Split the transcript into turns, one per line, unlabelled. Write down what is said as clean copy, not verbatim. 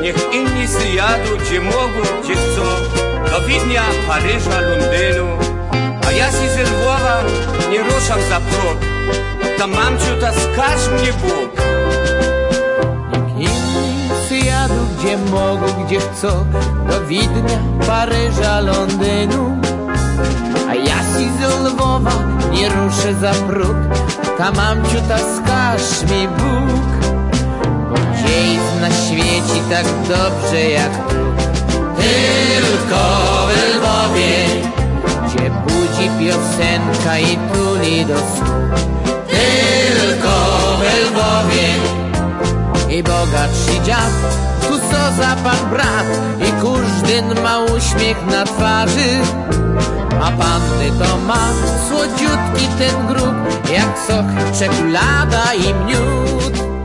niech inni si jadą, gdzie mogą, gdzie chcą, do Widnia, Paryża, Londynu. A ja si ze Lwowa nie ruszam za próg, tam mamciu, ta skarż mnie Bóg.
Niech inni si jadą, gdzie mogą, gdzie chcą, do Widnia, Paryża, Londynu. A ja si ze Lwowa nie ruszę za próg, ta mamciu, ta skarż mi Bóg. Bo gdzie jest na świecie tak dobrze jak tu? Tylko w Lwowie, gdzie budzi piosenka i tuli do snu. Tylko w Lwowie i bogatszy dziad, tu co za pan brat i każdy ma uśmiech na twarzy. A panny to ma słodziutki ten grób, jak sok, czekolada i miód.